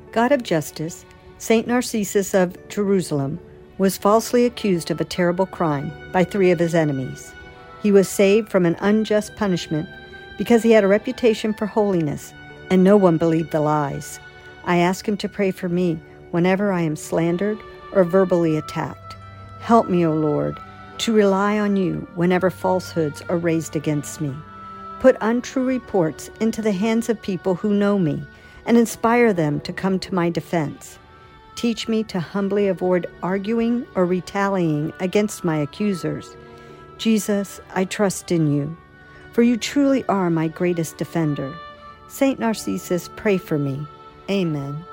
God of justice, Saint Narcissus of Jerusalem was falsely accused of a terrible crime by 3 of his enemies. He was saved from an unjust punishment because he had a reputation for holiness, and no one believed the lies. I ask him to pray for me whenever I am slandered or verbally attacked. Help me, O Lord, to rely on you whenever falsehoods are raised against me. Put untrue reports into the hands of people who know me and inspire them to come to my defense. Teach me to humbly avoid arguing or retaliating against my accusers. Jesus, I trust in you, for you truly are my greatest defender. Saint Narcissus, pray for me. Amen.